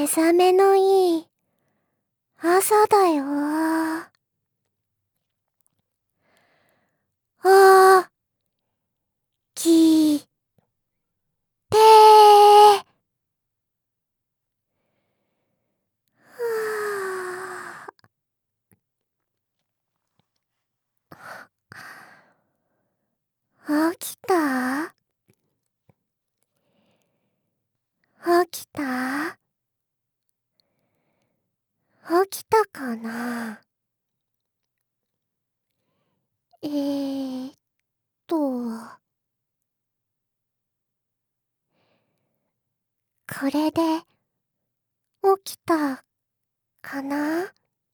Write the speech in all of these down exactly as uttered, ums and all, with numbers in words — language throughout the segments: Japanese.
覚めのいい朝だよー。あきてー。はぁ。起きた？起きた？起きたかな？えーっと、これで起きたかな？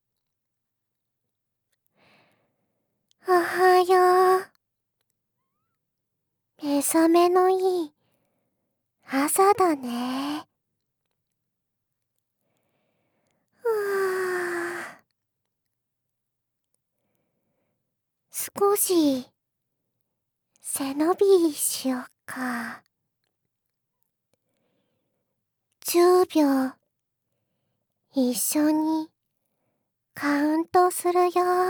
おはよう。目覚めのいい朝だね。うわぁ。少し背伸びしよっか。じゅうびょう一緒にカウントするよ。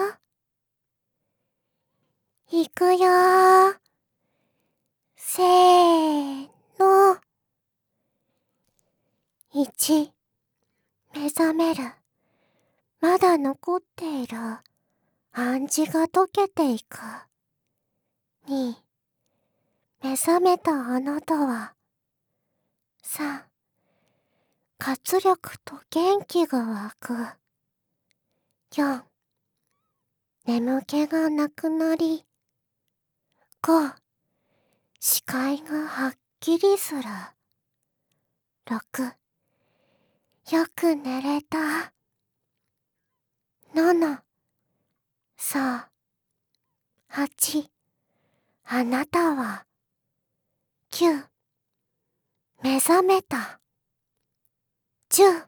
いくよー。せーの。いち、目覚める。まだ残っている暗示が溶けていく。に、目覚めたあなたは。さん、活力と元気が湧く。よん、眠気がなくなり。ご、視界がはっきりする。ろく、よく寝れた。なな、さあ、はち、あなたは。きゅう、目覚めた。じゅう、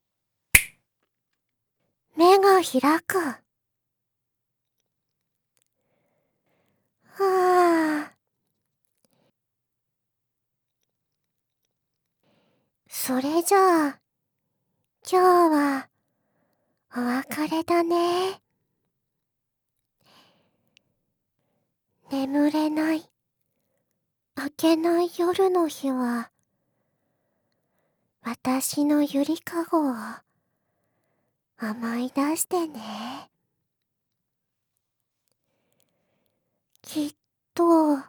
目が開く。はぁ。それじゃあ、今日はお別れだね。眠れない、明けない夜の日は、私のゆりかごを思い出してね。きっと、